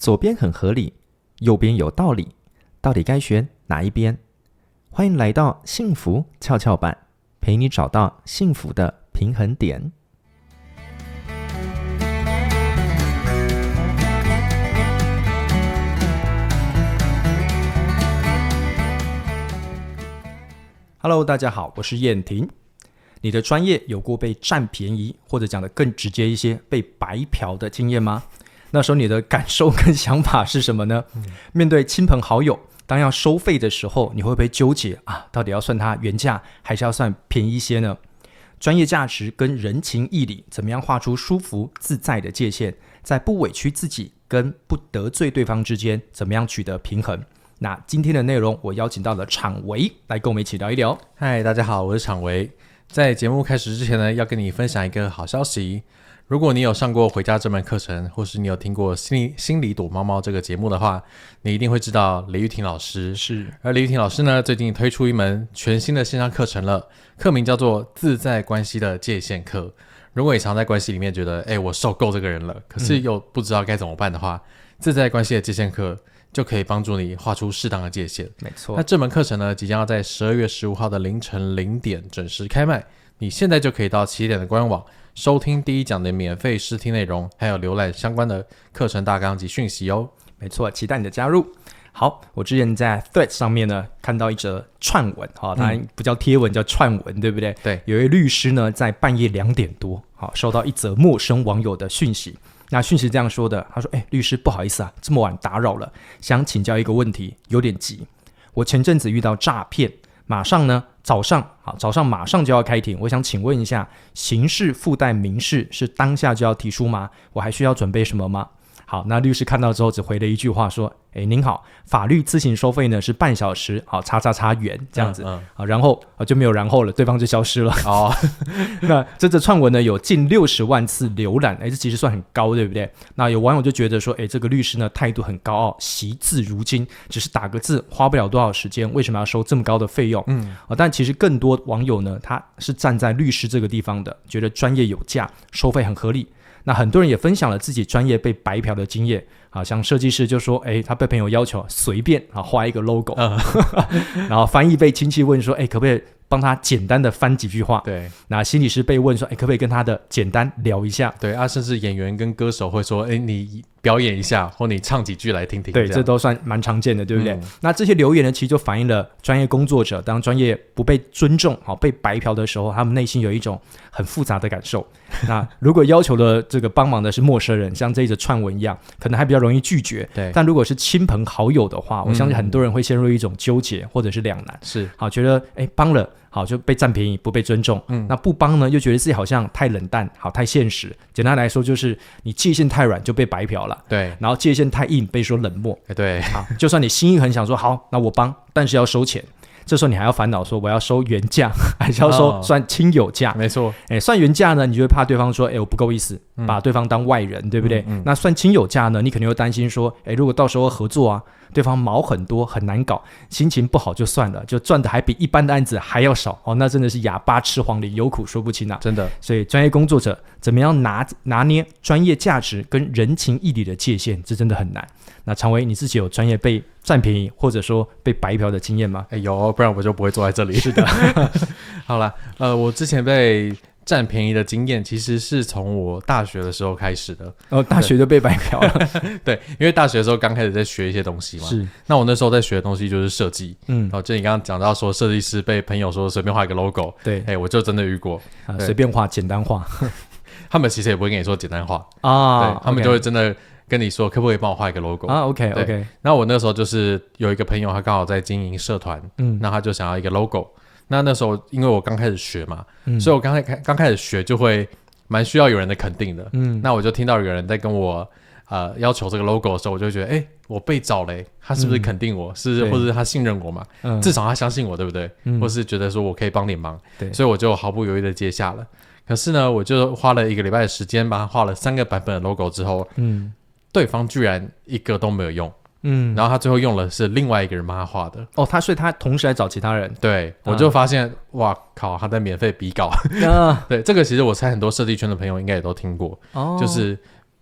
左边很合理，右边有道理，到底该选哪一边？欢迎来到幸福跷跷板，陪你找到幸福的平衡点。Hello， 大家好，我是燕婷。你的专业有过被占便宜，或者讲得更直接一些，被白嫖的经验吗？那时候你的感受跟想法是什么呢？面对亲朋好友，当要收费的时候，你会不会纠结啊？到底要算它原价，还是要算便宜一些呢？专业价值跟人情义理，怎么样画出舒服自在的界限，在不委屈自己跟不得罪对方之间，怎么样取得平衡？那今天的内容，我邀请到了昶维来跟我们一起聊一聊。 嗨，大家好，我是昶维。在节目开始之前呢，要跟你分享一个好消息。如果你有上过回家这门课程，或是你有听过心理躲猫猫这个节目的话，你一定会知道李玉婷老师。 是， 而李玉婷老师呢，最近推出一门全新的线上课程了，课名叫做自在关系的界限课。如果你常在关系里面觉得我受够这个人了，可是又不知道该怎么办的话，自在关系的界限课就可以帮助你画出适当的界限。 没错。 那这门课程呢，即将要在12月15号的凌晨0点准时开卖，你现在就可以到起点的官网收听第一讲的免费试听内容，还有浏览相关的课程大纲及讯息哦。 没错，期待你的加入。好，我之前在 Threads 上面呢看到一则串文，它不叫贴文，叫串文，对不对？ 对。 有一位律师呢，在半夜2点多，收到一则陌生网友的讯息。那讯息这样说的，他说：律师不好意思啊，这么晚打扰了，想请教一个问题，有点急。我前阵子遇到诈骗，马上呢早上马上就要开庭，我想请问一下，刑事附带民事是当下就要提出吗？我还需要准备什么吗？好，那律师看到之后只回了一句话说：您好，法律咨询收费呢是半小时，元这样子，然后就没有然后了，对方就消失了。那这则串文呢有近60万次浏览，这其实算很高，对不对？那有网友就觉得说，这个律师呢态度很高傲，惜字如金，只是打个字花不了多少时间，为什么要收这么高的费用？但其实更多网友呢，他是站在律师这个地方的，觉得专业有价，收费很合理。那很多人也分享了自己专业被白嫖的经验，像设计师就说，他被朋友要求随便画一个 logo，然后翻译被亲戚问说，可不可以帮他简单的翻几句话？ 对。 那心理师被问说，可不可以跟他的简单聊一下？ 对甚至演员跟歌手会说，你表演一下，或你唱几句来听听。 对，这都算蛮常见的，对不对？那这些留言呢，其实就反映了专业工作者当专业不被尊重、被白嫖的时候，他们内心有一种很复杂的感受。那如果要求的这个帮忙的是陌生人，像这一则串文一样，可能还比较容易拒绝。 对。 但如果是亲朋好友的话，我相信很多人会陷入一种纠结或者是两难。 是。 觉得帮了。就被占便宜不被尊重，那不帮呢又觉得自己好像太冷淡，太现实。简单来说就是你界限太软就被白嫖了， 对， 然后界限太硬被说冷漠， 对。 就算你心意很想说好，那我帮，但是要收钱，这时候你还要烦恼说我要收原价还是要收算亲友价？ 没错。 算原价呢，你就会怕对方说我不够意思，把对方当外人，对不对？那算亲友价呢，你肯定会担心说如果到时候合作啊，对方毛很多很难搞，心情不好就算了，就赚的还比一般的案子还要少，那真的是哑巴吃黄连，有苦说不清啊！ 真的。 所以专业工作者怎么样拿捏专业价值跟人情义理的界限，这真的很难。那昶维，你自己有专业被占便宜或者说被白嫖的经验吗？ 有，不然我就不会坐在这里。 是的。 好啦，我之前被占便宜的经验其实是从我大学的时候开始的。 大学就被白嫖了。 对，因为大学的时候刚开始在学一些东西嘛。 是。 那我那时候在学的东西就是设计。就你刚刚讲到说设计师被朋友说随便画一个 logo。 对。 我就真的遇过。 随便画，简单画。 他们其实也不会跟你说简单画对， 他们就会真的跟你说可不可以帮我画一个 logo。 OK。 然后我那时候就是有一个朋友，他刚好在经营社团，那他就想要一个 logo。那时候因为我刚开始学嘛，所以我刚开始学就会蛮需要有人的肯定的。那我就听到有人在跟我要求这个 logo 的时候，我就觉得我被找了，他是不是肯定我，或者是他信任我嘛？至少他相信我，对不对？或是觉得说我可以帮点忙，所以我就毫不犹豫的接下了。可是呢，我就花了1个礼拜的时间把它画了3个版本的 logo 之后，对方居然一个都没有用。然后他最后用的是另外一个人帮他画的。 所以他同时还找其他人。 对，我就发现哇靠，他在免费比稿。对，这个其实我猜很多设计圈的朋友应该也都听过。就是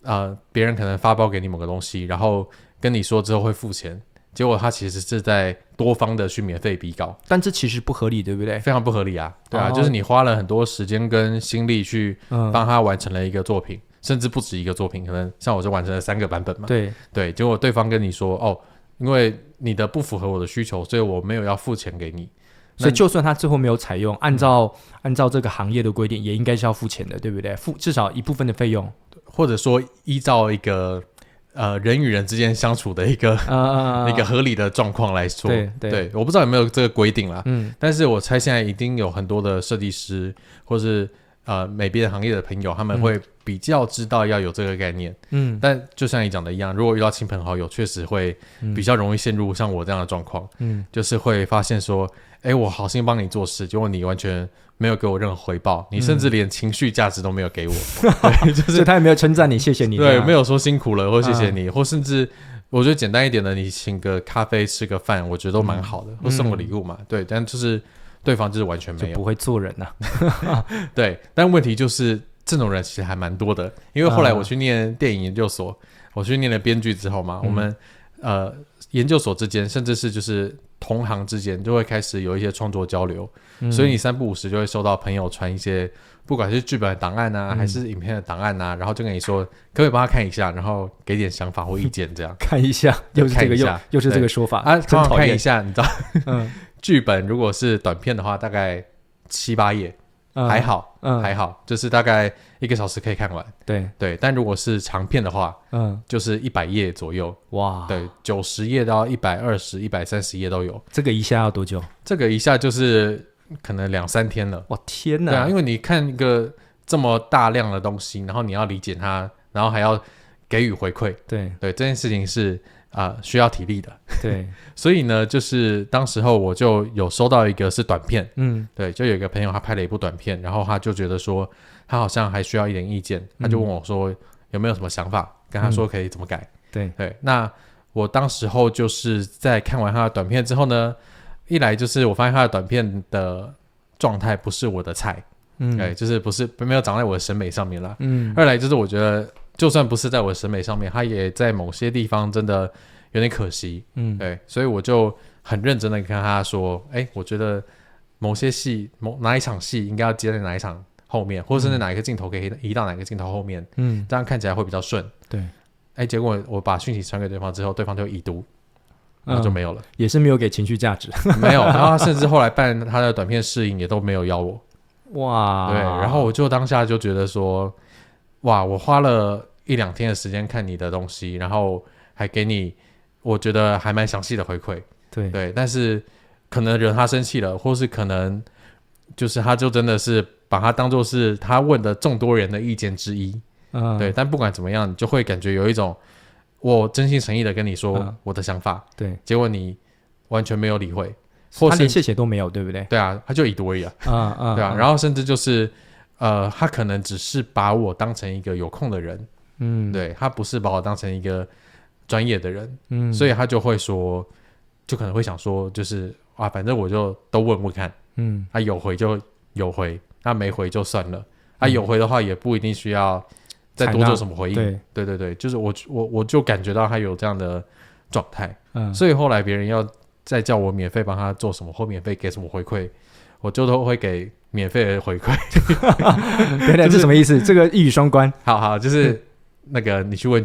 别人可能发包给你某个东西，然后跟你说之后会付钱，结果他其实是在多方的去免费比稿， 但这其实不合理，对不对？ 非常不合理啊，对啊，就是你花了很多时间跟心力去帮他完成了一个作品，甚至不止一个作品，可能像我就完成了3个版本嘛，对，结果对方跟你说因为你的不符合我的需求，所以我没有要付钱给你。 所以就算他最后没有采用，按照这个行业的规定，也应该是要付钱的，对不对？付至少一部分的费用， 或者说依照一个人与人之间相处的一个合理的状况来说，对，我不知道有没有这个规定啦，但是我猜现在一定有很多的设计师或是美编行业的朋友，他们会比较知道要有这个概念，但就像你讲的一样，如果遇到亲朋好友，确实会比较容易陷入像我这样的状况，就是会发现说，我好心帮你做事，结果你完全没有给我任何回报，你甚至连情绪价值都没有给我，对， 所以他也没有称赞你，谢谢你， 对，没有说辛苦了或谢谢你，或甚至我觉得简单一点的，你请个咖啡吃个饭，我觉得都蛮好的，或送个礼物嘛，对，但就是对方就是完全没有， 就不会做人啊对，但问题就是这种人其实还蛮多的，因为后来我去念电影研究所，我去念了编剧之后嘛，我们研究所之间，甚至是就是同行之间，就会开始有一些创作交流，所以你3不5时就会收到朋友传一些，不管是剧本的档案啊，还是影片的档案啊，然后就跟你说，可不可以帮他看一下，然后给点想法或意见，这样看一下，又是这个又是这个说法啊，真讨厌。 看一下，你知道，剧本如果是短片的话，大概7、8页。还好，还好，就是大概1个小时可以看完。对，但如果是长片的话，就是100页左右。哇，对，90页到120、130页都有。 这个一下要多久？ 这个一下就是可能2、3天了。 哇，天哪！ 对啊，因为你看一个这么大量的东西，然后你要理解它，然后还要给予回馈。对，这件事情是需要体力的，对，所以呢，就是当时候我就有收到一个是短片，对，就有一个朋友他拍了一部短片，然后他就觉得说他好像还需要一点意见，他就问我说有没有什么想法，跟他说可以怎么改，对，那我当时候就是在看完他的短片之后呢，一来就是我发现他的短片的状态不是我的菜，对，就是没有长在我的审美上面啦，二来就是我觉得就算不是在我的审美上面，它也在某些地方真的有点可惜，对，所以我就很认真的跟他说，我觉得某些戏哪一场戏应该要接在哪一场后面，或者甚至哪一个镜头可以移到哪个镜头后面，这样看起来会比较顺，对，结果我把讯息传给对方之后，对方就已读，然后就没有了， 也是没有给情绪价值， 没有，然后他甚至后来办他的短片试映也都没有邀我，哇，对，然后我就当下就觉得说，哇，我花了1、2天的时间看你的东西，然后还给你我觉得还蛮详细的回馈，对，但是可能惹他生气了，或是可能就是他就真的是把它当作是他问的众多人的意见之一，对，但不管怎么样，你就会感觉有一种我真心诚意的跟你说我的想法，对，结果你完全没有理会， 或是他连谢谢都没有，对不对？ 对啊，他就已读而已啊，对啊，然后甚至就是他可能只是把我当成一个有空的人，对，他不是把我当成一个专业的人，所以他就会说，就可能会想说，就是反正我就都问问看，他有回就有回，他没回就算了，有回的话也不一定需要再多做什么回应，对，就是我就感觉到他有这样的状态，所以后来别人要再叫我免费帮他做什么或免费给什么回馈，我就都会给免费的回馈。 原来这是什么意思？这个一语双关。 好，就是那个你去问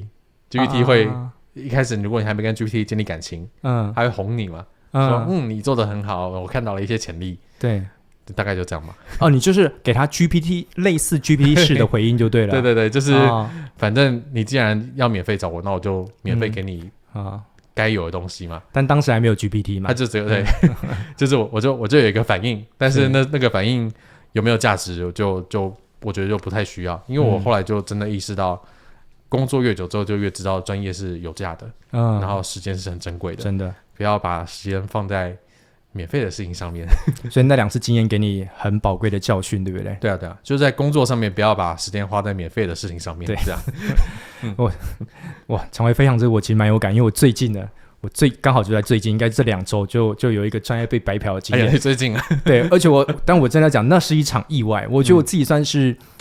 GPT 会一开始如果你还没跟 GPT 建立感情，他会哄你嘛，说你做得很好，我看到了一些潜力，对，大概就这样嘛。 你就是给他 GPT 类似 GPT 式的回应就对了。 对，就是反正你既然要免费找我，那我就免费给你该有的东西嘛。 但当时还没有 GPT 嘛， 他就只有对，就是我就有一个反应，但是那个反应有没有价值，我觉得就不太需要，因为我后来就真的意识到，工作越久之后就越知道专业是有价的，然后时间是很珍贵的，真的不要把时间放在免费的事情上面。 所以那2次经验给你很宝贵的教训，对不对？ 对啊，就是在工作上面不要把时间花在免费的事情上面，对，这样。 哇，常威分享这个我其实蛮有感，因为我最近呢，刚好就在最近，应该这2周就有一个专业被白嫖的经验。 最近啊， 对，而且但我真的讲，那是一场意外。我觉得我自己算是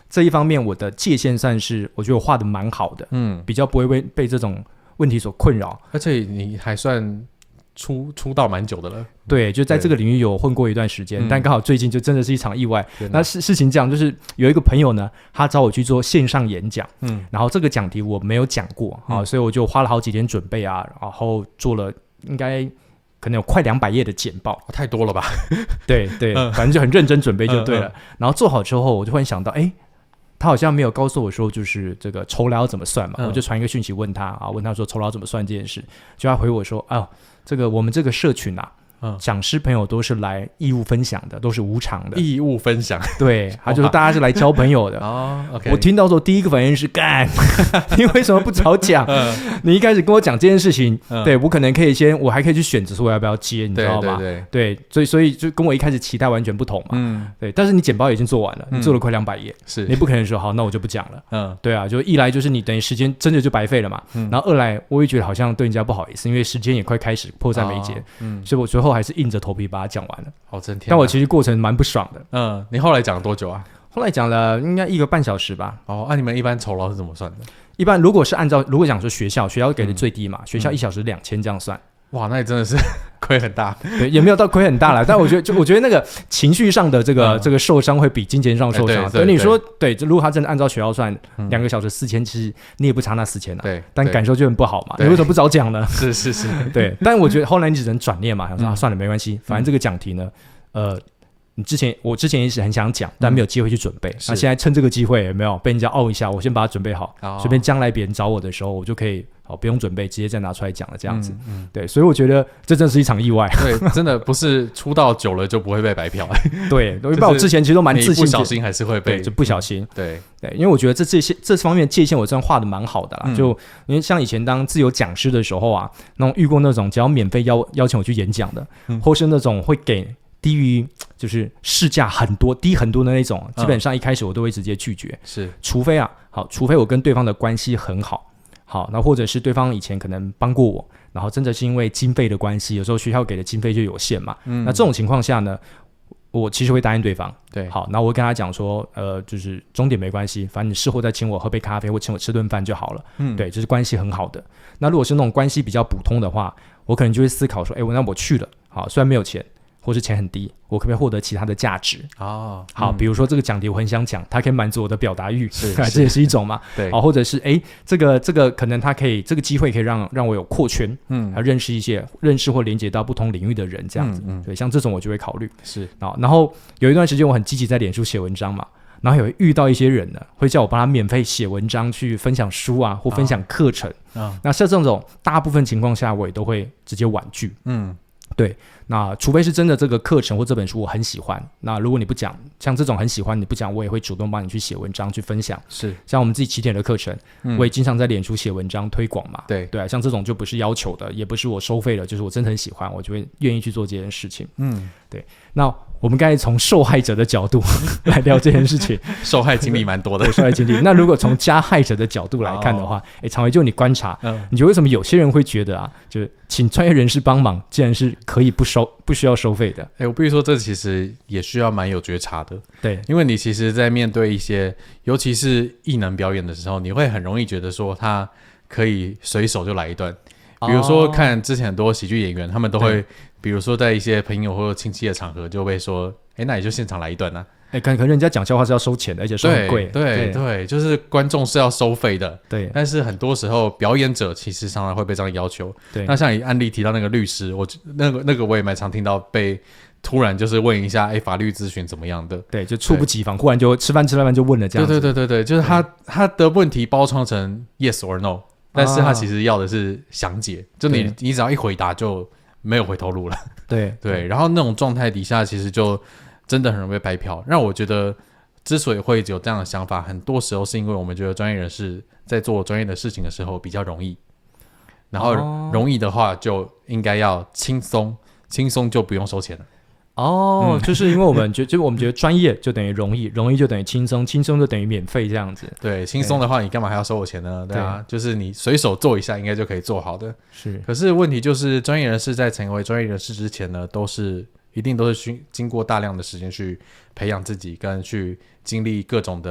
这一方面我的界限算是我觉得我画的蛮好的，比较不会被这种问题所困扰。 而且你还算出道蛮久的了。 对，就在这个领域有混过一段时间，但刚好最近就真的是一场意外。那事情这样，就是有一个朋友呢，他找我去做线上演讲，然后这个讲题我没有讲过啊，所以我就花了好几天准备啊，然后做了应该可能有快200页的简报， 太多了吧？ 对对，反正就很认真准备就对了。然后做好之后，我就忽然想到，他好像没有告诉我说，就是这个酬劳怎么算嘛，我就传一个讯息问他啊，问他说酬劳怎么算这件事，就他回我说，这个我们这个社群啊，讲师朋友都是来义务分享的，都是无偿的。 义务分享， 对，他就是大家是来交朋友的。 OK， 我听到之后第一个反应是干，你为什么不早讲？你一开始跟我讲这件事情，对我可能可以我还可以去选择说我要不要接，你知道吗？对，所以就跟我一开始期待完全不同嘛。对，但是你简报已经做完了，你做了快200页， 是你不可能说好，那我就不讲了。对啊，就一来就是你等于时间真的就白费了嘛，然后二来我也觉得好像对人家不好意思，因为时间也快开始迫在眉睫，所以我最后还是硬着头皮把它讲完了。 真天！ 但我其实过程蛮不爽的。你后来讲了多久啊？ 后来讲了应该1个半小时吧。 你们一般酬劳是怎么算的？ 一般如果讲说学校给的最低嘛，学校1小时2000这样算。 哇，那也真的是亏很大。 对，也没有到亏很大啦，但我觉得那个情绪上的这个受伤会比金钱上受伤。所以你说对，如果他真的按照学校算，2个小时4000，其实你也不差那4000啊。 对， 但感受就很不好嘛。你为什么不早讲呢？ 是。 对，但我觉得后来你只能转念嘛，想说算了，没关系，反正这个讲题呢，我之前也是很想讲，但没有机会去准备。那现在趁这个机会，有没有被人家一下？我先把它准备好，随便将来别人找我的时候，我就可以不用准备，直接再拿出来讲了，这样子。对，所以我觉得这真是一场意外。 对，真的不是出道久了就不会被白嫖。 对，因为我之前其实都蛮自信， 不小心还是会被， 就不小心。 对， 因为我觉得这方面界限我真的画的蛮好的啦。就因为像以前当自由讲师的时候啊，那种遇过那种只要免费邀请我去演讲的，或是那种会给低于就是市价低很多的那种，基本上一开始我都会直接拒绝。 是， 除非我跟对方的关系很好，那或者是对方以前可能帮过我，然后真的是因为经费的关系，有时候学校给的经费就有限嘛。那这种情况下呢，我其实会答应对方。 对， 好，然后我会跟他讲说，就是终点没关系，反正你事后再请我喝杯咖啡或请我吃顿饭就好了。对，就是关系很好的。那如果是那种关系比较普通的话，我可能就会思考说，那我去了，虽然没有钱，或是钱很低，我可不可以获得其他的价值？好，比如说这个讲题我很想讲，它可以满足我的表达欲，这也是一种嘛。 对， 或者是这个可能它可以这个机会可以让我有扩圈，认识或连接到不同领域的人，这样子。对，像这种我就会考虑。 是， 然后有一段时间我很积极在脸书写文章嘛，然后有遇到一些人呢，会叫我帮他免费写文章去分享书啊，或分享课程。那像这种大部分情况下，我也都会直接婉拒。对，那除非是真的这个课程或这本书我很喜欢，那如果你不讲，像这种很喜欢你不讲，我也会主动帮你去写文章去分享。是，像我们自己起点的课程，我也经常在脸书写文章推广嘛。对啊，像这种就不是要求的，也不是我收费的，就是我真的很喜欢，我就会愿意去做这件事情。对。那我们刚才从受害者的角度来聊这件事情， 受害经历蛮多的。 受害经历。那如果从加害者的角度来看的话，常维就你观察，你觉得为什么有些人会觉得啊，就是请专业人士帮忙，竟然是可以不需要收费的？ 我必须说，这其实也需要蛮有觉察的。 对， 因为你其实在面对一些，尤其是艺能表演的时候，你会很容易觉得说他可以随手就来一段。比如说看之前很多喜剧演员，他们都会比如说在一些朋友或者亲戚的场合就会说那你就现场来一段啊。 可能人家讲笑话是要收钱的，而且收很贵。 对，就是观众是要收费的。 对， 但是很多时候表演者其实常常会被这样要求。对，那像你案例提到那个律师，那个我也蛮常听到被突然就是问一下法律咨询怎么样的。对，就猝不及防，忽然就吃饭就问了这样子。 对，就是他的问题包装成 yes or no， 但是他其实要的是详解，就你只要一回答就没有回头路了。对，然后那种状态底下其实就真的很容易被白嫖，让我觉得之所以会有这样的想法，很多时候是因为我们觉得专业人士在做专业的事情的时候比较容易，然后容易的话就应该要轻松就不用收钱了。 就是因为我们觉得专业就等于容易，容易就等于轻松，轻松就等于免费这样子。 对，轻松的话你干嘛还要收我钱呢？对啊，就是你随手做一下应该就可以做好的。是，可是问题就是专业人士在成为专业人士之前呢，一定都是经过大量的时间去培养自己，跟去经历各种的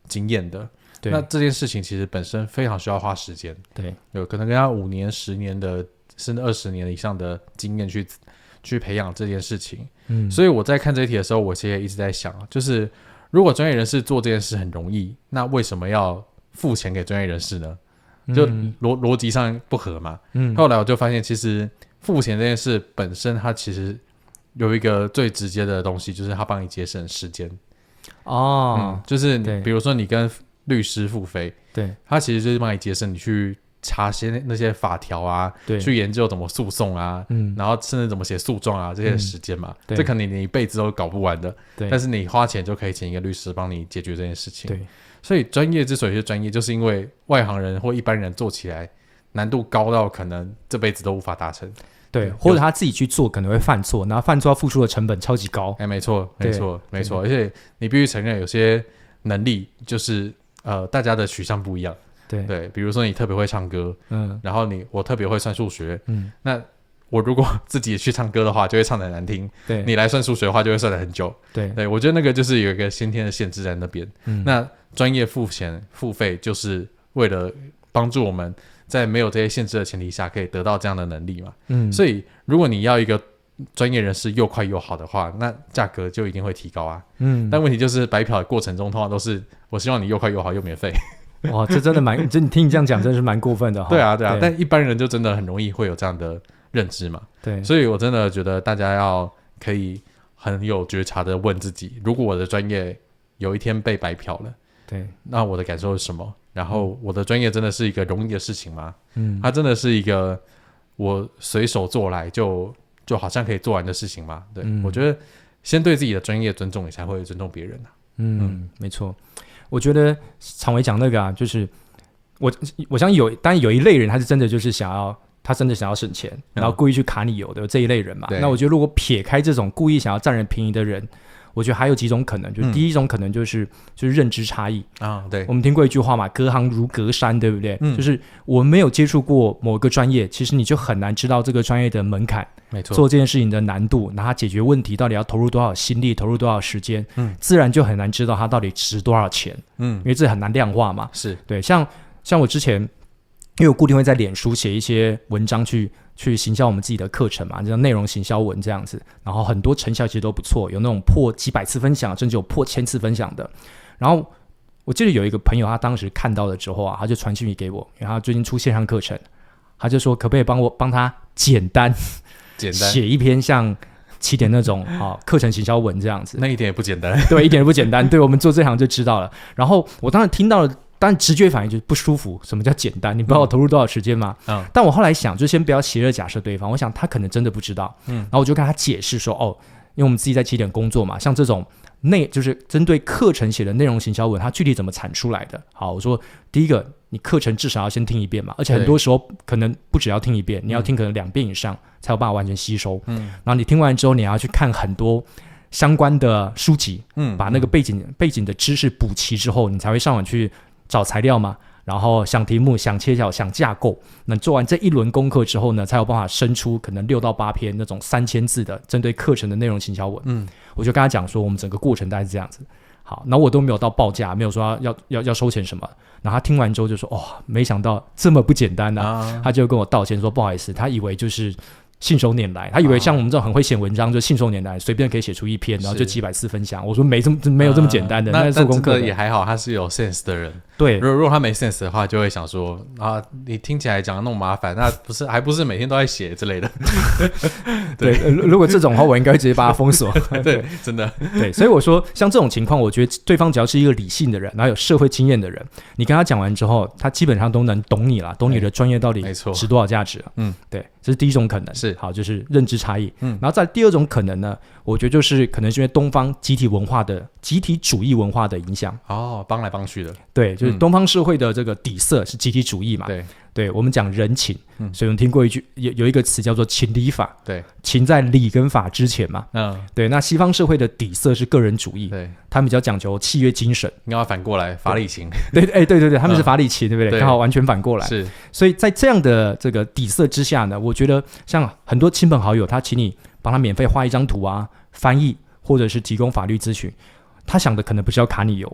经验的。 对， 那这件事情其实本身非常需要花时间， 对， 有可能跟他5年、10年的甚至20年以上的经验去培养这件事情。所以我在看这一题的时候，我其实也一直在想，就是如果专业人士做这件事很容易，那为什么要付钱给专业人士呢？就逻辑上不合嘛。后来我就发现，其实付钱这件事本身，它其实有一个最直接的东西，就是它帮你节省时间。就是比如说你跟律师付费， 对， 它其实就是帮你节省你去查那些法条啊，去研究怎么诉讼啊，然后甚至怎么写诉状啊这些时间嘛，这可能你一辈子都搞不完的，但是你花钱就可以请一个律师帮你解决这件事情。对，所以专业之所以是专业，就是因为外行人或一般人做起来难度高到可能这辈子都无法达成。 对，或者他自己去做可能会犯错，然后犯错要付出的成本超级高。 没错，而且你必须承认有些能力就是大家的取向不一样。对，比如说你特别会唱歌，然后我特别会算数学，那我如果自己去唱歌的话，就会唱得很难听。对，你来算数学的话，就会算得很久。对，我觉得那个就是有一个先天的限制在那边。那专业付费就是为了帮助我们在没有这些限制的前提下，可以得到这样的能力嘛。所以如果你要一个专业人士又快又好的话，那价格就一定会提高啊。但问题就是白嫖的过程中，通常都是我希望你又快又好又免费。 哇，这真的你听你这样讲，真的是蛮过分的。 对啊，但一般人就真的很容易会有这样的认知嘛。对，所以我真的觉得大家要可以很有觉察的问自己，如果我的专业有一天被白嫖了，对，那我的感受是什么？然后我的专业真的是一个容易的事情吗？它真的是一个我随手做来就好像可以做完的事情吗？对，我觉得先对自己的专业尊重，你才会尊重别人啊。 没错。我觉得常伟讲那个就是我相信当然有一类人，他是真的就是想要省钱，然后故意去卡你油的这一类人嘛。那我觉得如果撇开这种故意想要占人便宜的人，我觉得还有几种可能，就是第一种可能就是认知差异啊。对，我们听过一句话嘛，隔行如隔山，对不对？就是我们没有接触过某个专业，其实你就很难知道这个专业的门槛，没错，做这件事情的难度，然后他解决问题到底要投入多少心力，投入多少时间，自然就很难知道它到底值多少钱。因为这很难量化嘛。是对，像我之前，因为我固定会在脸书写一些文章去行销我们自己的课程嘛，就像内容行销文这样子，然后很多成效其实都不错，有那种破几百次分享，甚至有破1000次分享的。然后我记得有一个朋友，他当时看到了之后啊，他就传讯息给我，因为他最近出线上课程，他就说可不可以帮他简单写一篇像7点那种课程行销文这样子。 那一点也不简单。 对，一点也不简单。对，我们做这行就知道了。然后我当时听到了，当然直觉反应就是不舒服。什么叫简单？你不知道我投入多少时间吗？但我后来想，就先不要邪恶假设对方，我想他可能真的不知道。然后我就跟他解释说，因为我们自己在7点工作嘛，像这种就是针对课程写的内容行销文，它具体怎么产出来的？好，我说第一个，你课程至少要先听一遍嘛，而且很多时候可能不只要听一遍，你要听可能2遍以上才有办法完全吸收。然后你听完之后，你还要去看很多相关的书籍，把那个背景的知识补齐之后，你才会上网去找材料嘛，然后想题目、想切角、想架构。那做完这一轮功课之后呢，才有办法生出可能6到8篇那种3000字的针对课程的内容行销文。我就跟他讲说，我们整个过程大概是这样子。好，然后我都没有到报价，没有说要收钱什么。然后他听完之后就说，没想到这么不简单啊！他就跟我道歉说，不好意思，他以为就是信手拈来，他以为像我们这种很会写文章，就信手拈来，随便可以写出一篇，然后就几百次分享。我说没有这么简单的。 那做功课也还好，他是有 sense 的人。 对， 如果他没 sense 的话，就会想说你听起来讲的那么麻烦，那还不是每天都在写之类的。 对，如果这种的话，我应该会直接把他封锁。 对，真的。对， 所以我说，像这种情况，我觉得对方只要是一个理性的人，然后有社会经验的人，你跟他讲完之后，他基本上都能懂你了，懂你的专业到底值多少价值。对，这是第一种可能。是，好，就是认知差异。然后再第二种可能呢，我觉得就是可能是因为东方集体主义文化的影响。 帮来帮去的。 对，就是东方社会的这个底色是集体主义嘛。对，我们讲人情，所以我们听过有一个词叫做情理法。对，情在理跟法之前嘛。对，那西方社会的底色是个人主义。对，他们比较讲求契约精神。 应该要反过来，法理情。 对，他们是法理情，对不对？刚好完全反过来。是，所以在这样的这个底色之下呢，我觉得像很多亲朋好友，他请你帮他免费画一张图啊，翻译或者是提供法律咨询，他想的可能不是要卡你油。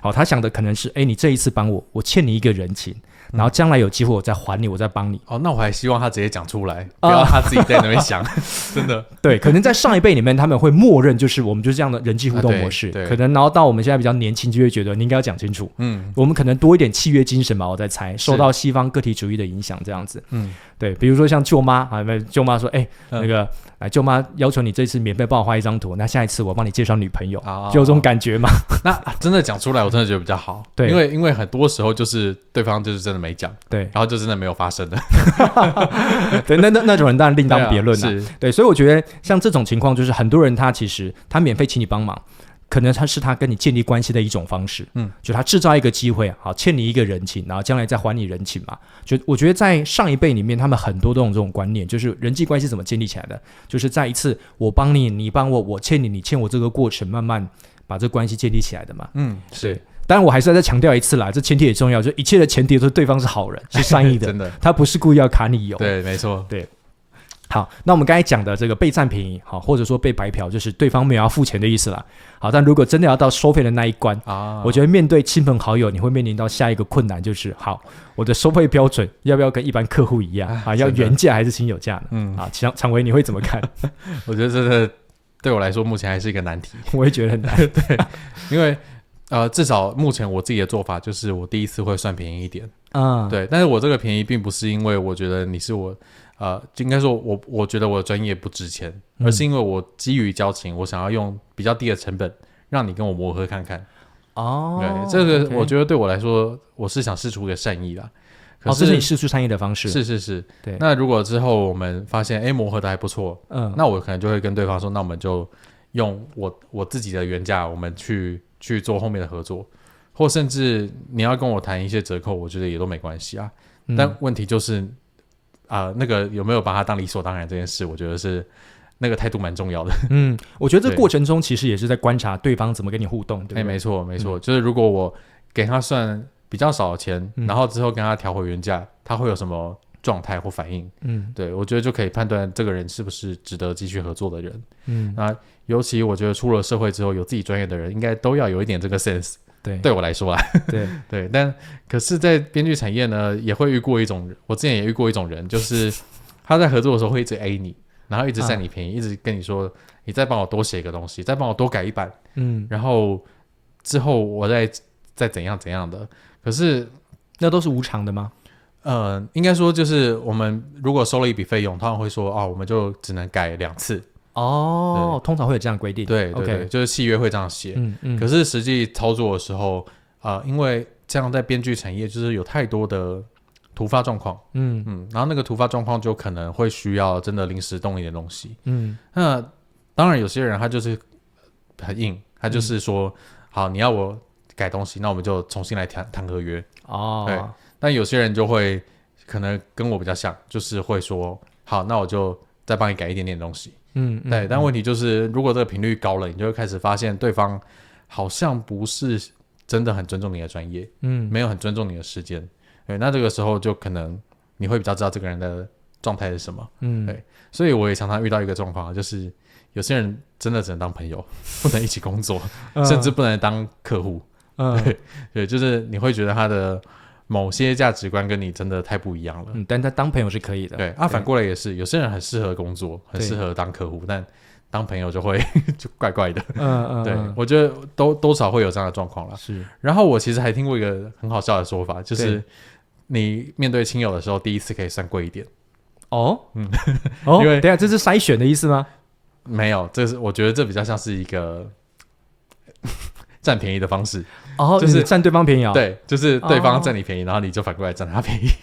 好，他想的可能是，你这一次帮我欠你一个人情，然后将来有机会我再还你，我再帮你。 那我还希望他直接讲出来，不要他自己在那边想，真的。 对，可能在上一辈里面，他们会默认就是我们就是这样的人际互动模式，可能然后到我们现在比较年轻，就会觉得你应该要讲清楚。我们可能多一点契约精神吧，我在猜，受到西方个体主义的影响，这样子。对，比如说像舅妈舅妈说，那个舅妈要求你这次免费帮我画一张图，那下一次我帮你介绍女朋友，就有这种感觉嘛。 那真的讲出来，我真的觉得比较好。对，因为很多时候就是对方就是真的没讲，对，然后就真的没有发生的。 对，那种人当然另当别论了。对，所以我觉得像这种情况，就是很多人他其实他免费请你帮忙，可能他跟你建立关系的一种方式。就他制造一个机会，好欠你一个人情，然后将来再还你人情嘛。就我觉得在上一辈里面，他们很多都有这种观念，就是人际关系怎么建立起来的，就是在一次我帮你，你帮我，我欠你，你欠我这个过程，慢慢把这关系建立起来的嘛。是。当然我还是要再强调一次啦，这前提也重要，就一切的前提都是对方是好人，是善意的， 真的， 他不是故意要卡你油。 对，没错， 对。好，那我们刚才讲的这个被占便宜，好，或者说被白嫖，就是对方没有要付钱的意思啦。好，但如果真的要到收费的那一关我觉得面对亲朋好友，你会面临到下一个困难，就是好，我的收费标准要不要跟一般客户一样要原价还是亲友价呢？常维你会怎么看？ 我觉得这个对我来说目前还是一个难题。 我也觉得很难。 对，因为至少目前我自己的做法就是我第一次会算便宜一点。对，但是我这个便宜并不是因为我觉得你是我就应该说我觉得我的专业不值钱，而是因为我基于交情，我想要用比较低的成本让你跟我磨合看看。对，这个我觉得对我来说，我是想释出一个善意啦。 这是你释出善意的方式。 是。对。那如果之后我们发现磨合的还不错，那我可能就会跟对方说，那我们就用我自己的原价，我们去做后面的合作，或甚至你要跟我谈一些折扣，我觉得也都没关系啊。但问题就是那个有没有把它当理所当然这件事，我觉得是那个态度蛮重要的。 我觉得这过程中其实也是在观察对方怎么跟你互动，对不对？ 没错，就是如果我给他算比较少的钱，然后之后跟他调回原价，他会有什么状态或反应？对，我觉得就可以判断这个人是不是值得继续合作的人。那尤其我觉得出了社会之后，有自己专业的人应该都要有一点这个 sense。对我来说啦，对，但可是，在编剧产业呢，也会遇过一种，我之前也遇过一种人，就是他在合作的时候会一直 A 你，然后一直占你便宜，一直跟你说，你再帮我多写一个东西，再帮我多改一版，然后之后我再怎样怎样的。可是那都是无偿的吗？ 应该说就是我们如果收了一笔费用，他们会说我们就只能改2次。 通常会有这样规定。 对，就是契约会这样写。可是实际操作的时候，因为这样在编剧产业就是有太多的突发状况，然后那个突发状况就可能会需要真的临时动一点东西。那当然有些人他就是很硬，他就是说，好，你要我改东西，那我们就重新来谈合约。对，但有些人就会可能跟我比较像，就是会说，好，那我就再帮你改一点点东西。对，但问题就是如果这个频率高了，你就会开始发现对方好像不是真的很尊重你的专业，没有很尊重你的时间。对，那这个时候就可能你会比较知道这个人的状态是什么。对，所以我也常常遇到一个状况，就是有些人真的只能当朋友，不能一起工作，甚至不能当客户。对，就是你会觉得他的某些价值观跟你真的太不一样了。 但他当朋友是可以的。 对，反过来也是，有些人很适合工作，很适合当客户，但当朋友就会就怪怪的。对，我觉得多少会有这样的状况啦。是。然后我其实还听过一个很好笑的说法，就是你面对亲友的时候，第一次可以算贵一点。 因为等一下这是筛选的意思吗？ 没有，我觉得这比较像是一个占便宜的方式。 就是占对方便宜。 对，就是对方占你便宜，然后你就反过来占他便宜。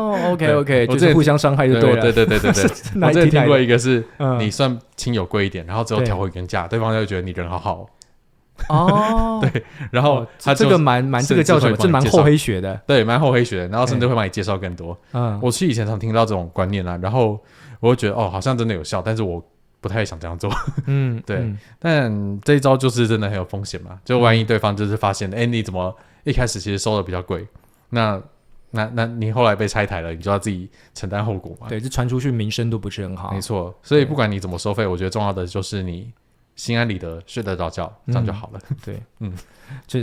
OK， 就是互相伤害就对了。 对。我之前听过一个是，你算亲友贵一点，然后之后调回原价，对方就会觉得你人好好。对，然后他这个这个叫什么？这蛮厚黑学的。 对，蛮厚黑学的，然后甚至会帮你介绍更多。我以前常听到这种观念啦，然后我会觉得好像真的有效，但是我不太想这样做。对，但这一招就是真的很有风险嘛，就万一对方就是发现你怎么一开始其实收的比较贵，那你后来被拆台了，你就要自己承担后果嘛。 对，这传出去名声都不是很好。 没错，所以不管你怎么收费，我觉得重要的就是你心安理得睡得着觉，这样就好了。 对，就是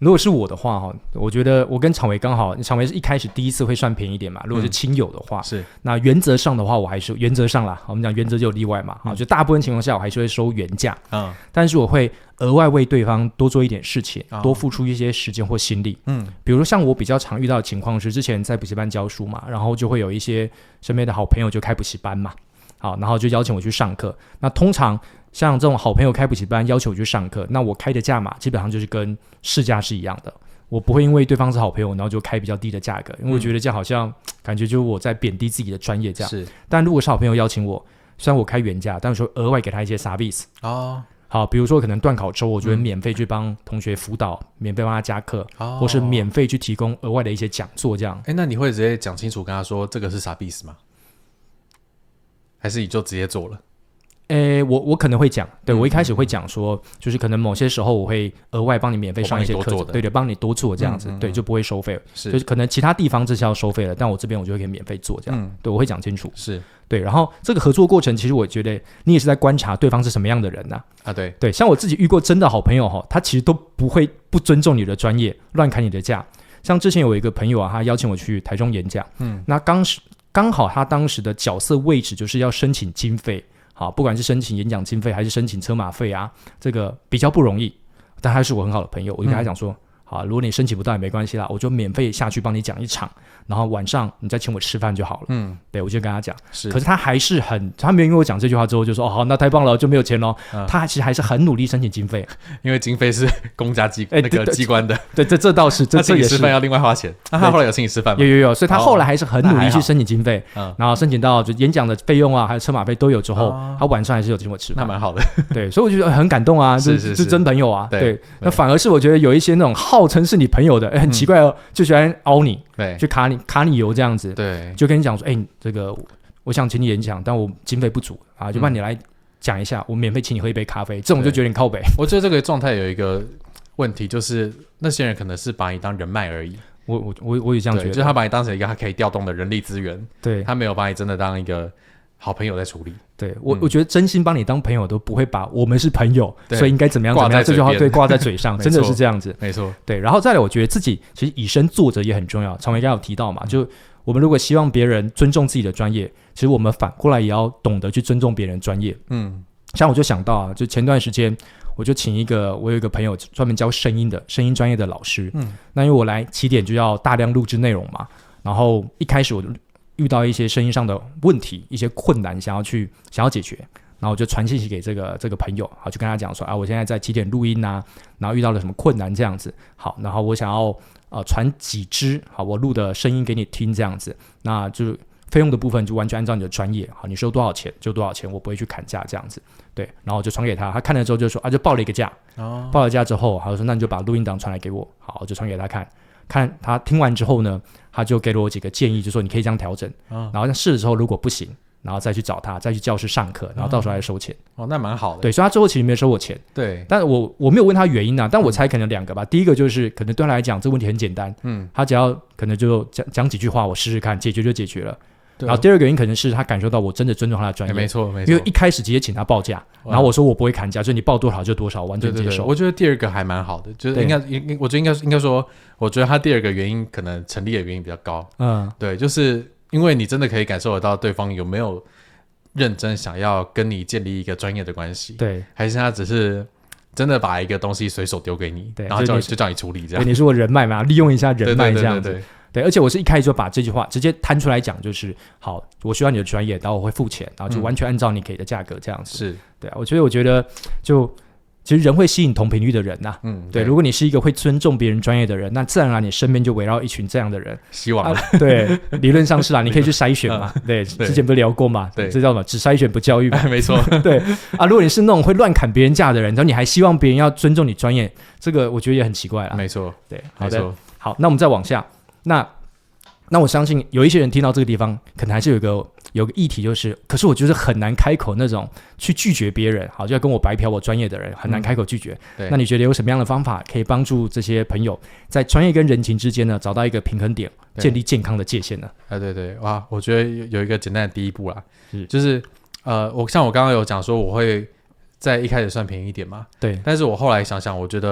如果是我的话哈，我觉得我跟昶维刚好，昶维是一开始第一次会算便宜一点嘛。如果是亲友的话， 是那原则上的话，我还是原则上啦，我们讲原则就有例外嘛。就大部分情况下，我还是会收原价，但是我会额外为对方多做一点事情，多付出一些时间或心力。比如像我比较常遇到的情况是，之前在补习班教书嘛，然后就会有一些身边的好朋友就开补习班嘛，好，然后就邀请我去上课。那通常像这种好朋友开补习班要求我去上课，那我开的价码基本上就是跟市价是一样的，我不会因为对方是好朋友然后就开比较低的价格，因为我觉得这样好像感觉就是我在贬低自己的专业这样。 是， 但如果是好朋友邀请我，虽然我开原价，但是说额外给他一些 service 好，比如说可能段考周我就会免费去帮同学辅导，免费帮他加课，或是免费去提供额外的一些讲座这样。 那你会直接讲清楚跟他说这个是啥意思吗？还是你就直接做了？ 我可能会讲，对，我一开始会讲说，就是可能某些时候我会额外帮你免费上一些课程，对，帮你多做这样子，对，就不会收费，就是可能其他地方这是要收费的，但我这边我就会给免费做这样，对，我会讲清楚， 是对，然后这个合作过程，其实我觉得你也是在观察对方是什么样的人对， 像我自己遇过真的好朋友他其实都不会不尊重你的专业，乱砍你的价。像之前有一个朋友他邀请我去台中演讲，那刚好他当时的角色位置就是要申请经费。好，不管是申请演讲经费还是申请车马费啊，这个比较不容易。但他是我很好的朋友，我就跟他讲说，好，如果你申请不到也没关系啦，我就免费下去帮你讲一场，然后晚上你再请我吃饭就好了。对，我就跟他讲。可是他还是他没有因为我讲这句话之后就说，好，那太棒了，就没有钱咯。他其实还是很努力申请经费， 因为经费是公家机关的。 对，这倒是，这也是。 吃饭要另外花钱。那他后来有请你吃饭吗？ 有，所以他后来还是很努力去申请经费，然后申请到就演讲的费用啊，还有车马费都有之后，他晚上还是有请我吃饭， 那蛮好的。 对，所以我觉得很感动啊，是真朋友啊。对，那反而是我觉得有一些那种号称是你朋友的，很奇怪哦，就喜欢凹你， 对， 去卡你油这样子， 对， 就跟你讲说，这个我想请你演讲，但我经费不足啊，就帮你来讲一下，我免费请你喝一杯咖啡，这种就觉得你靠北。 我觉得这个状态有一个问题，就是那些人可能是把你当人脉而已。 我也这样觉得， 就是他把你当成一个他可以调动的人力资源， 对， 他没有把你真的当一个好朋友在处理。 对，我觉得真心帮你当朋友都不会把我们是朋友，所以应该怎么样这句话对挂在嘴上，真的是这样子， 没错。 对，然后再来，我觉得自己其实以身作则也很重要。昶维刚刚有提到嘛，就我们如果希望别人尊重自己的专业，其实我们反过来也要懂得去尊重别人专业。像我就想到啊，就前段时间我就请我有一个朋友专门教声音专业的老师。那因为我来起点就要大量录制内容嘛，然后一开始我就遇到一些声音上的问题，一些困难想要解决，然后我就传信息给这个朋友，好，就跟他讲说我现在在起点录音啊，然后遇到了什么困难这样子，好，然后我想要传几支好我录的声音给你听这样子，那就费用的部分就完全按照你的专业，好，你收多少钱就多少钱，我不会去砍价这样子，对，然后我就传给他，他看了之后就说就报了一个价，报了价之后，他说那你就把录音档传来给我，好，我就传给他看他听完之后呢，他就给了我几个建议，就说你可以这样调整，然后试了之后如果不行，然后再去找他，再去教室上课，然后到时候来收钱。 那蛮好的。 对，所以他最后其实没有收我钱。对，但我没有问他原因啊，但我猜可能两个吧。第一个就是可能对他来讲这个问题很简单，他只要可能就讲几句话，我试试看，解决就解决了。然后第二个原因可能是他感受到我真的尊重他的专业， 没错， 因为一开始直接请他报价，然后我说我不会砍价，所以你报多少就多少，完全接受。 对，我觉得第二个还蛮好的，就是我觉得应该说，我觉得他第二个原因可能成立的原因比较高。对，就是因为你真的可以感受得到对方有没有认真想要跟你建立一个专业的关系，对，还是他只是真的把一个东西随手丢给你，然后就叫你处理这样。 对，你是我人脉嘛，利用一下人脉这样子。 对， 而且我是一开始就把这句话直接摊出来讲，就是好，我需要你的专业，然后我会付钱，然后就完全按照你给的价格这样子。是，对啊，我觉得就其实人会吸引同频率的人呐。对，如果你是一个会尊重别人专业的人，那自然而然你身边就围绕一群这样的人。 希望对，理论上是啦，你可以去筛选嘛。对，之前不是聊过嘛？对，这叫什么？只筛选不教育嘛。 没错。 对啊，如果你是那种会乱砍别人价的人，然后你还希望别人要尊重你专业，这个我觉得也很奇怪啦。 没错。 对，好的，好，那我们再往下。那我相信有一些人听到这个地方，可能还是有个议题，就是可是我觉得很难开口那种去拒绝别人，好，就要跟我白嫖我专业的人很难开口拒绝。那你觉得有什么样的方法可以帮助这些朋友在专业跟人情之间呢找到一个平衡点，建立健康的界限呢？ 对，哇，我觉得有一个简单的第一步啦，就是我刚刚有讲说我会在一开始算便宜一点嘛，对，但是我后来想想，我觉得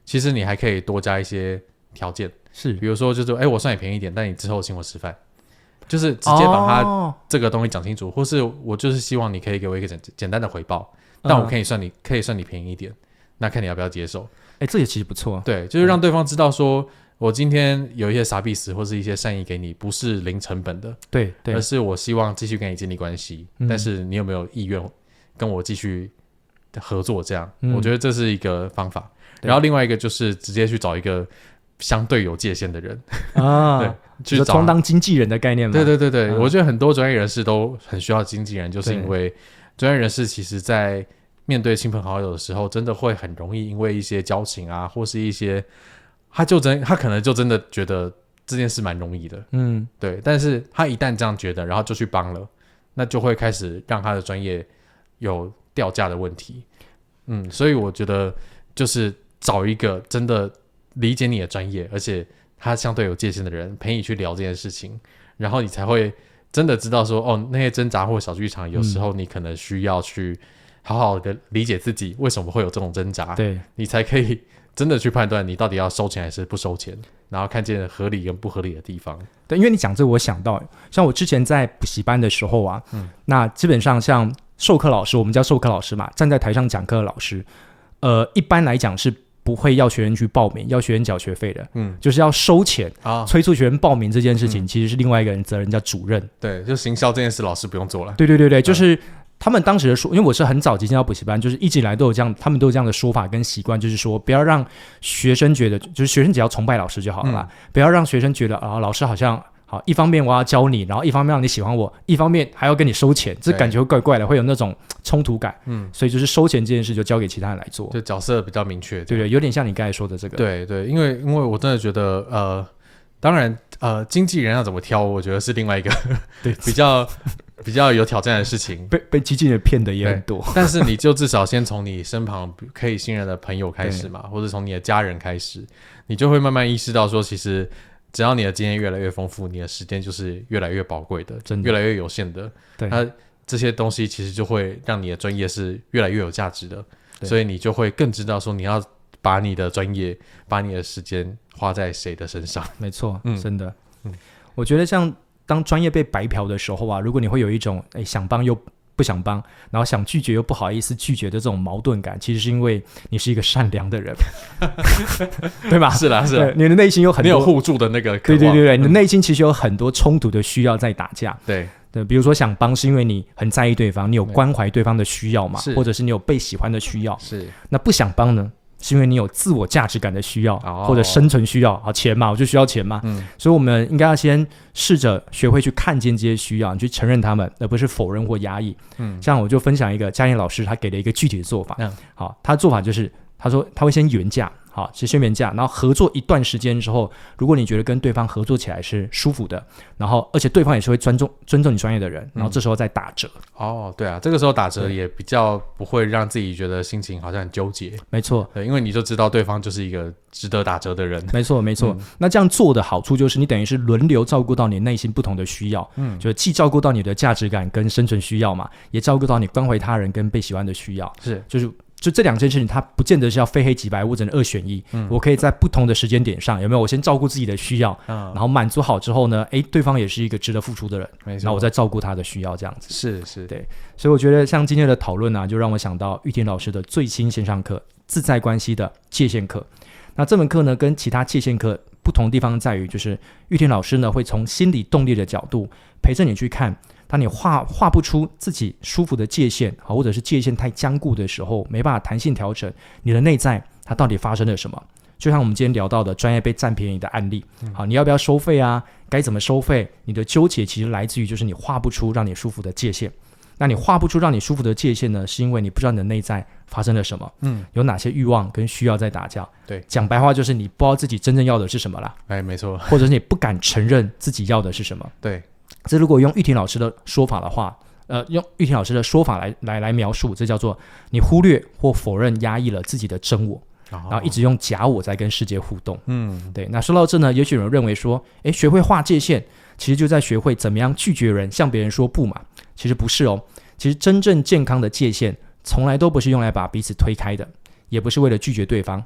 其实你还可以多加一些条件， 是， 比如说就是我算你便宜一点，但你之后请我吃饭，就是直接把它这个东西讲清楚，或是我就是希望你可以给我一个简单的回报，但我可以算你便宜一点，那看你要不要接受。 这也其实不错。 对，就是让对方知道说，我今天有一些傻逼死或是一些善意给你，不是零成本的， 对， 而是我希望继续跟你建立关系，但是你有没有意愿跟我继续合作？这样，我觉得这是一个方法。然后另外一个就是直接去找一个相对有界限的人啊，对， 去充当经纪人的概念嘛。 对，我觉得很多专业人士都很需要经纪人，就是因为专业人士其实在面对亲朋好友的时候，真的会很容易因为一些交情啊，或是一些他可能就真的觉得这件事蛮容易的，对，但是他一旦这样觉得，然后就去帮了，那就会开始让他的专业有掉价的问题，所以我觉得就是找一个真的理解你的专业，而且他相对有界限的人陪你去聊这件事情，然后你才会真的知道说，那些挣扎或小剧场，有时候你可能需要去好好的理解自己为什么会有这种挣扎， 对， 你才可以真的去判断你到底要收钱还是不收钱，然后看见合理跟不合理的地方。 对，因为你讲这个我想到，像我之前在补习班的时候啊，那基本上像授课老师，我们叫授课老师嘛，站在台上讲课的老师，一般来讲是不会要学生去报名，要学生缴学费的，就是要收钱催促学生报名这件事情，其实是另外一个人责任，叫主任。 对，就行销这件事，老师不用做了。 对，就是他们当时的说，因为我是很早进到补习班，就是一直以来都有这样，他们都有这样的说法跟习惯，就是说不要让学生觉得，就是学生只要崇拜老师就好了吧，不要让学生觉得老师好像好，一方面我要教你，然后一方面让你喜欢我，一方面还要跟你收钱，这感觉会怪怪的，会有那种冲突感。所以就是收钱这件事就交给其他人来做， 就角色比较明确。对， 有点像你刚才说的这个。 对，因为我真的觉得当然经纪人要怎么挑，我觉得是另外一个对比较有挑战的事情。 被经纪人骗的也很多， 但是你就至少先从你身旁可以信任的朋友开始嘛，或者从你的家人开始，你就会慢慢意识到说，其实只要你的经验越来越丰富，你的时间就是越来越宝贵的，越来越有限的。对，那这些东西其实就会让你的专业是越来越有价值的，所以你就会更知道说你要把你的专业、把你的时间花在谁的身上。 没错，真的。我觉得像当专业被白嫖的时候啊，如果你会有一种想帮又不想帮，然后想拒绝又不好意思拒绝的这种矛盾感，其实是因为你是一个善良的人，对吧？ 是啦， 你的内心有很多， 你有互助的那个渴望。 对，你的内心其实有很多冲突的需要在打架。 对， 比如说想帮是因为你很在意对方，你有关怀对方的需要嘛，或者是你有被喜欢的需要。 是， 那不想帮呢？是因为你有自我价值感的需要，或者生存需要，好，钱嘛，我就需要钱嘛，所以我们应该要先试着学会去看见这些需要，你去承认他们，而不是否认或压抑。像我就分享一个嘉燕老师，他给了一个具体的做法。好，他的做法就是他说他会先原价，好，先原价，然后合作一段时间之后，如果你觉得跟对方合作起来是舒服的，然后而且对方也是会尊重你专业的人，然后这时候再打折。 对啊，这个时候打折也比较不会让自己觉得心情好像很纠结。 没错， 对，因为你就知道对方就是一个值得打折的人。 没错，那这样做的好处就是你等于是轮流照顾到你内心不同的需要，就既照顾到你的价值感跟生存需要嘛，也照顾到你关怀他人跟被喜欢的需要。就这两件事情，它不见得是要非黑即白，我只能二选一。我可以在不同的时间点上，有没有？我先照顾自己的需要，然后满足好之后呢，对方也是一个值得付出的人，然后我再照顾他的需要，这样子。 是， 对。所以我觉得像今天的讨论啊，就让我想到玉婷老师的最新线上课《自在关系的界限课》。那这门课呢，跟其他界限课不同的地方在于，就是玉婷老师呢会从心理动力的角度陪着你去看。当你画不出自己舒服的界限，或者是界限太僵固的时候，没办法弹性调整，你的内在它到底发生了什么？就像我们今天聊到的专业被占便宜的案例，好，你要不要收费啊？该怎么收费？你的纠结其实来自于就是你画不出让你舒服的界限。那你画不出让你舒服的界限呢，是因为你不知道你的内在发生了什么，有哪些欲望跟需要在打架。 对， 讲白话就是你不知道自己真正要的是什么啦。 没错， 或者是你不敢承认自己要的是什么。 对。 这如果用玉婷老师的说法的话，用玉婷老师的说法来描述，这叫做你忽略或否认、压抑了自己的真我，然后一直用假我在跟世界互动。对。那说到这呢，也许有人认为说，学会划界限，其实就在学会怎么样拒绝人，向别人说不嘛。其实不是哦，其实真正健康的界限，从来都不是用来把彼此推开的，也不是为了拒绝对方。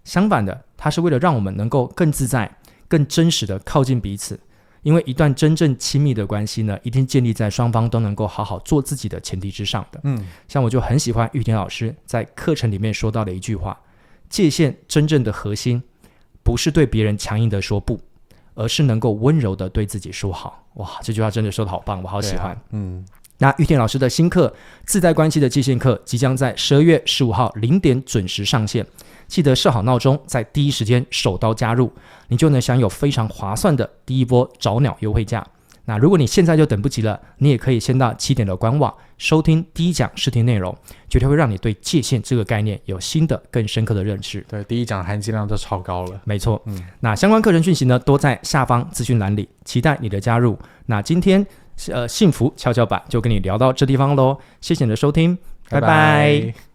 相反的，它是为了让我们能够更自在、更真实的靠近彼此。因为一段真正亲密的关系呢，一定建立在双方都能够好好做自己的前提之上的。像我就很喜欢玉田老师在课程里面说到的一句话：界限真正的核心，不是对别人强硬的说不，而是能够温柔的对自己说好。哇，这句话真的说得好棒，我好喜欢。那玉田老师的新课《自在关系的界限课》即将在12月15号0点准时上线，记得设好闹钟，在第一时间手刀加入，你就能享有非常划算的第一波早鸟优惠价。那如果你现在就等不及了，你也可以先到起点的官网收听第一讲试听内容，绝对会让你对界限这个概念有新的更深刻的认识。 对，第一讲含金量就超高了。 没错。那相关课程讯息呢，都在下方资讯栏里，期待你的加入。那今天幸福跷跷板就跟你聊到这地方咯，谢谢你的收听，拜拜。